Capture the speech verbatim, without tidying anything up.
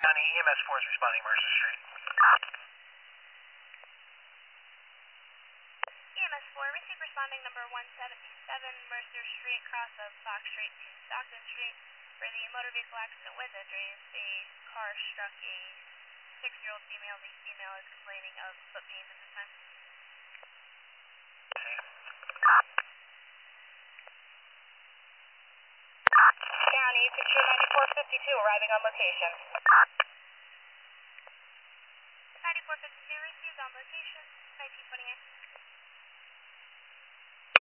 County E M S four is responding Mercer Street. E M S four, receive responding number one seventy-seven Mercer Street, cross of Fox Street to Stockton Street. For the motor vehicle accident with injuries, a car struck a six-year-old female. The female is complaining of foot pains at this time. County, picture ninety-four fifty-two, arriving on location. ninety-four fifty-two received on location, nineteen twenty-eight.